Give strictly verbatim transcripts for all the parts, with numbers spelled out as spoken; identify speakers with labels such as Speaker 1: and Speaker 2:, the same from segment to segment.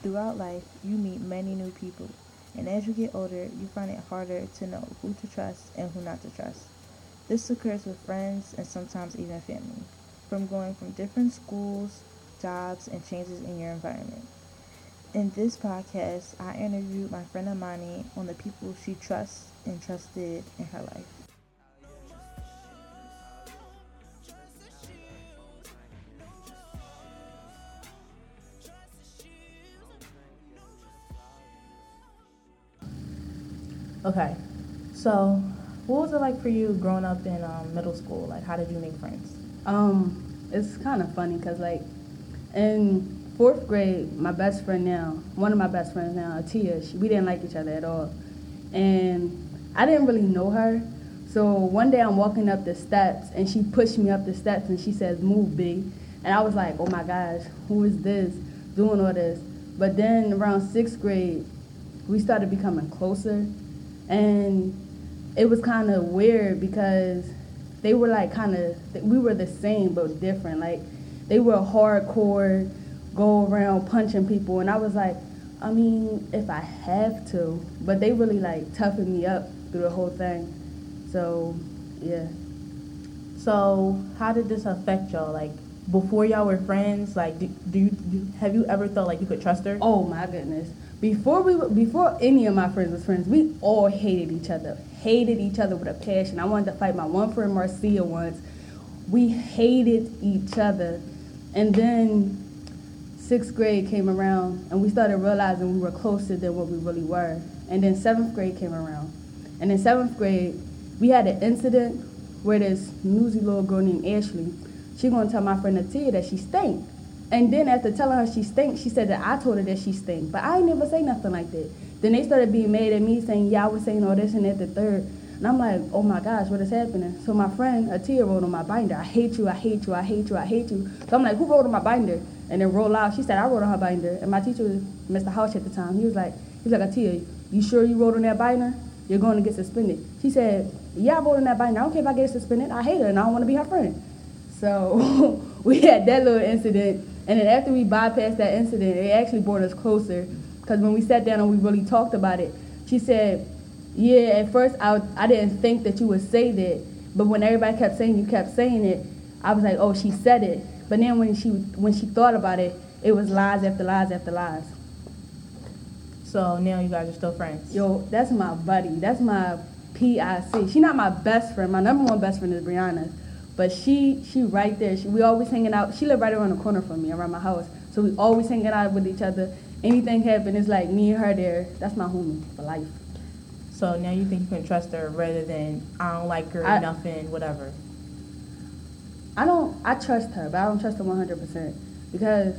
Speaker 1: Throughout life, you meet many new people, and as you get older, you find it harder to know who to trust and who not to trust. This occurs with friends and sometimes even family, from going from different schools, jobs, and changes in your environment. In this podcast, I interviewed my friend Amani on the people she trusts and trusted in her life. Okay, so what was it like for you growing up in um, middle school? Like, how did you make friends?
Speaker 2: Um, it's kind of funny because, like, in fourth grade, my best friend now, one of my best friends now, Atia, she, we didn't like each other at all. And I didn't really know her. So one day I'm walking up the steps, and she pushed me up the steps, and she says, "Move, B." And I was like, oh, my gosh, who is this doing all this? But then around sixth grade, we started becoming closer. And it was kind of weird because they were like kind of, we were the same but different. Like, they were hardcore, go around punching people. And I was like, I mean, if I have to. But they really like toughened me up through the whole thing. So, yeah.
Speaker 1: So how did this affect y'all? Like, before y'all were friends, like, do, do you do, have you ever felt like you could trust her?
Speaker 2: Oh, my goodness. Before we, before any of my friends was friends, we all hated each other. Hated each other with a passion. I wanted to fight my one friend Marcia once. We hated each other. And then sixth grade came around, and we started realizing we were closer than what we really were. And then seventh grade came around. And in seventh grade, we had an incident where this newsy little girl named Ashley, she gonna tell my friend Atia that she stank. And then after telling her she stank, she said that I told her that she stank. But I ain't never say nothing like that. Then they started being mad at me, saying, yeah, I was saying all this and that, the third. And I'm like, oh my gosh, what is happening? So my friend, Atia, wrote on my binder, I hate you, I hate you, I hate you, I hate you. So I'm like, who wrote on my binder? And then roll out, she said, I wrote on her binder. And my teacher was Mister Houch at the time. He was like, he's like, Atia, you sure you wrote on that binder? You're going to get suspended. She said, yeah, I wrote on that binder. I don't care if I get suspended. I hate her and I don't want to be her friend. So we had that little incident. And then after we bypassed that incident, it actually brought us closer. Because when we sat down and we really talked about it, she said, yeah, at first I, I didn't think that you would say that. But when everybody kept saying you kept saying it, I was like, oh, she said it. But then when she when she thought about it, it was lies after lies after lies.
Speaker 1: So now you guys are still friends?
Speaker 2: Yo, that's my buddy. That's my P I C. She's not my best friend. My number one best friend is Brianna. But she, she right there. She, we always hanging out. She lived right around the corner from me, around my house. So we always hanging out with each other. Anything happen, it's like me and her there. That's my homie for life.
Speaker 1: So now you think you can trust her rather than I don't like her, I, nothing, whatever.
Speaker 2: I don't. I trust her, but I don't trust her one hundred percent because,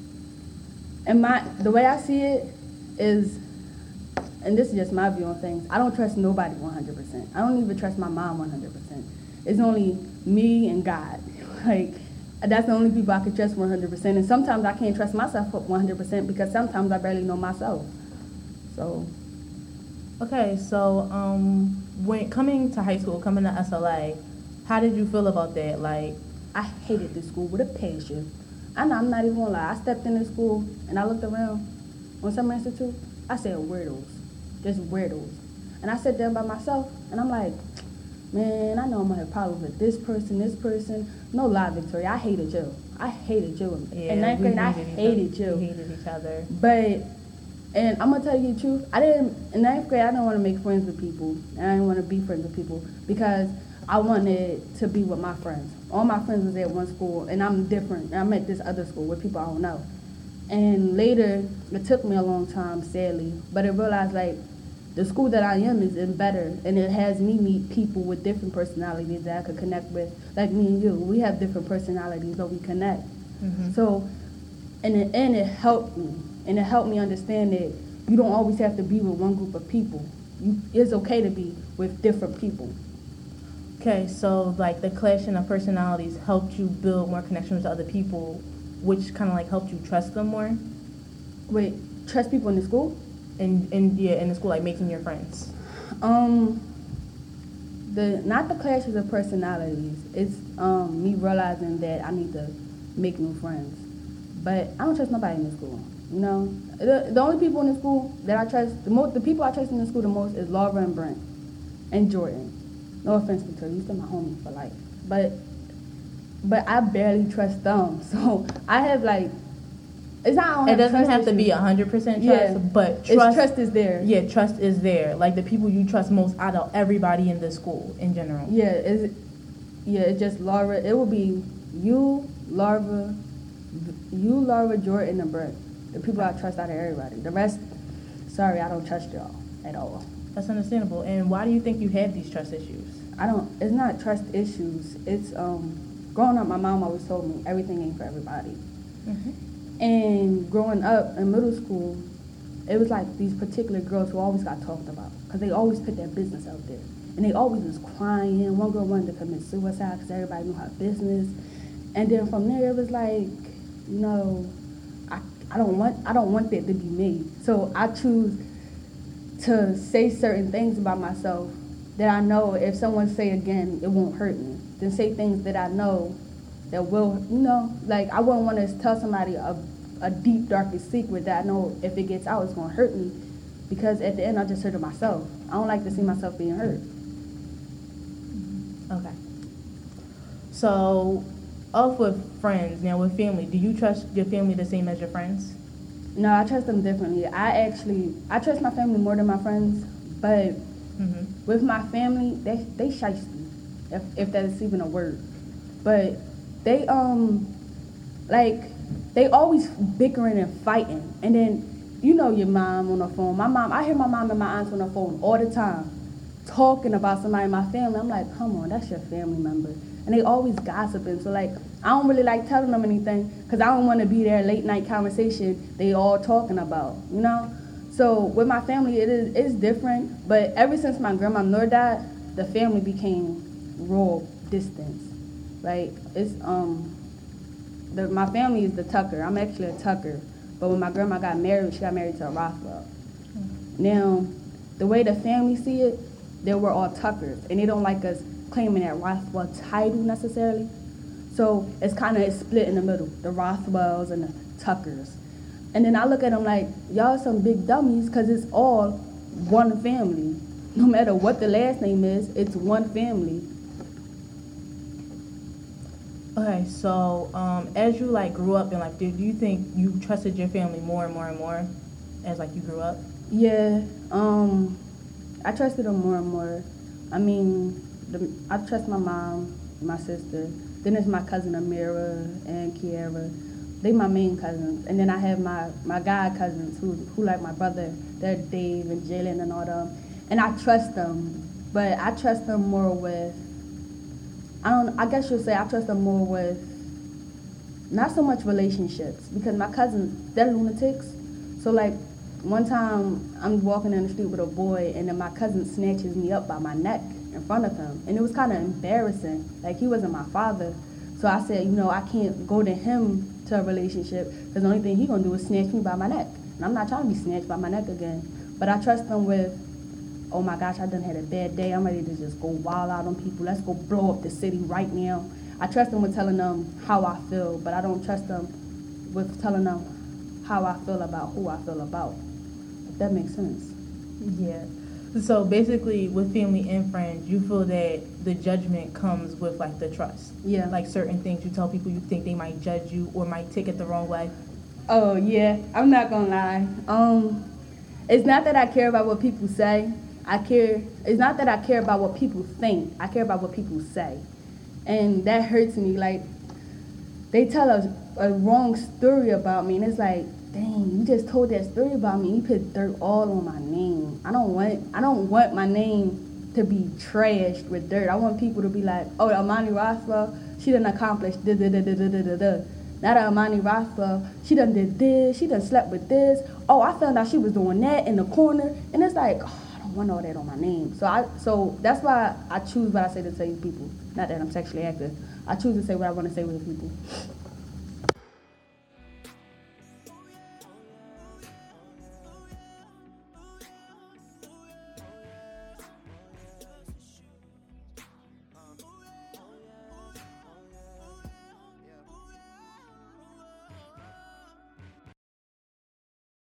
Speaker 2: in my the way I see it is, and this is just my view on things. I don't trust nobody one hundred percent. I don't even trust my mom one hundred percent. It's only me and God. Like, that's the only people I can trust one hundred percent. And sometimes I can't trust myself one hundred percent because sometimes I barely know myself. So.
Speaker 1: Okay, so um, when coming to high school, coming to S L A, how did you feel about that? Like,
Speaker 2: I hated this school with a passion. I know, I'm not even gonna lie. I stepped in this school and I looked around on Summer Institute. I said weirdos, just weirdos. And I sat down by myself and I'm like, man, I know I'm gonna have problems with this person, this person. No lie, Victoria, I hated you. I hated you.
Speaker 1: Yeah,
Speaker 2: in ninth grade, I hated you.
Speaker 1: We hated each other.
Speaker 2: But, and I'm gonna tell you the truth, I didn't, in ninth grade, I didn't want to make friends with people. And I didn't want to be friends with people because I wanted to be with my friends. All my friends was at one school, and I'm different. I'm at this other school with people I don't know. And later, it took me a long time, sadly, but I realized, like, the school that I am is in better, and it has me meet people with different personalities that I could connect with, like me and you. We have different personalities, but we connect. Mm-hmm. So, and it, and it helped me, and it helped me understand that you don't always have to be with one group of people. You, it's okay to be with different people.
Speaker 1: Okay, so like the clashing of personalities helped you build more connections with other people, which kind of like helped you trust them more?
Speaker 2: Wait, trust people in the school?
Speaker 1: In, in yeah, in the school, like making your friends.
Speaker 2: Um, the not the clashes of personalities. It's um me realizing that I need to make new friends. But I don't trust nobody in the school. You know, the, the only people in the school that I trust, the most, the people I trust in the school the most is Laura and Brent and Jordan. No offense to you, you're still my homie for life, but but I barely trust them. So I have like, it's not. I don't
Speaker 1: it
Speaker 2: have
Speaker 1: doesn't have
Speaker 2: issues.
Speaker 1: to be a hundred percent trust,
Speaker 2: yeah.
Speaker 1: but trust,
Speaker 2: it's, trust is there.
Speaker 1: Yeah, trust is there. Like the people you trust most out of everybody in the school in general.
Speaker 2: Yeah, it's, yeah, it's just Laura. It would be you, Laura, you, Laura, Jordan, and Brent. The people I trust out of everybody. The rest, sorry, I don't trust y'all at all.
Speaker 1: That's understandable. And why do you think you have these trust issues?
Speaker 2: I don't. It's not trust issues. It's um. Growing up, my mom always told me everything ain't for everybody. Mm-hmm. And growing up in middle school, it was like these particular girls who always got talked about because they always put their business out there. And they always was crying. One girl wanted to commit suicide because everybody knew her business. And then from there, it was like, you know, I, I don't want I don't want that to be me. So I choose to say certain things about myself that I know if someone say again, it won't hurt me. Then say things that I know that will, you know, like I wouldn't want to tell somebody a, a deep, darkest secret that I know if it gets out, it's going to hurt me. Because at the end, I just hurt myself. I don't like to see myself being hurt.
Speaker 1: Okay. So, off with friends, now with family, do you trust your family the same as your friends?
Speaker 2: No, I trust them differently. I actually, I trust my family more than my friends, but mm-hmm. with my family, they, they shiesty. If, if that is even a word. But they, um, like, they always bickering and fighting. And then, you know your mom on the phone. My mom, I hear my mom and my aunts on the phone all the time talking about somebody in my family. I'm like, come on, that's your family member. And they always gossiping. So, like, I don't really like telling them anything because I don't want to be their late night conversation they all talking about, you know? So, with my family, it is it's different. But ever since my grandma Noor died, the family became raw distance. Like it's um the my family is the Tucker. I'm actually a Tucker. But when my grandma got married, she got married to a Rothwell. Mm-hmm. Now, the way the family see it, they were all Tuckers. And they don't like us claiming that Rothwell title necessarily. So it's kind of split in the middle, the Rothwells and the Tuckers. And then I look at them like, y'all some big dummies because it's all one family. No matter what the last name is, it's one family.
Speaker 1: Okay, so um, as you like grew up in life, do you think you trusted your family more and more and more as like you grew up?
Speaker 2: Yeah, um, I trusted them more and more. I mean, the, I trust my mom, my sister. Then there's my cousin Amira and Kiara. They my main cousins. And then I have my, my god cousins who who like my brother. They're Dave and Jalen and all them. And I trust them, but I trust them more with. I don't. I guess you'll say I trust them more with not so much relationships because my cousins, they're lunatics. So like one time I'm walking in the street with a boy and then my cousin snatches me up by my neck in front of him, and it was kind of embarrassing. Like he wasn't my father, so I said, you know, I can't go to him to a relationship because the only thing he gonna do is snatch me by my neck, and I'm not trying to be snatched by my neck again. But I trust them with, oh my gosh, I done had a bad day. I'm ready to just go wild out on people. Let's go blow up the city right now. I trust them with telling them how I feel, but I don't trust them with telling them how I feel about who I feel about. If that makes sense.
Speaker 1: Yeah. So basically, with family and friends, you feel that the judgment comes with like the trust.
Speaker 2: Yeah.
Speaker 1: Like certain things you tell people you think they might judge you or might take it the wrong way.
Speaker 2: Oh yeah, I'm not gonna lie. Um, it's not that I care about what people say. I care, it's not that I care about what people think. I care about what people say. And that hurts me. Like, they tell a, a wrong story about me, and it's like, dang, you just told that story about me. You put dirt all on my name. I don't want, I don't want my name to be trashed with dirt. I want people to be like, oh, Amani Rothwell, she done accomplished da da da da da da da da. Not Amani Rothwell, she done did this, she done slept with this. Oh, I found out she was doing that in the corner, and it's like, oh, want all that on my name. So I so that's why I choose what I say to tell you people. Not that I'm sexually active. I choose to say what I want to say with people.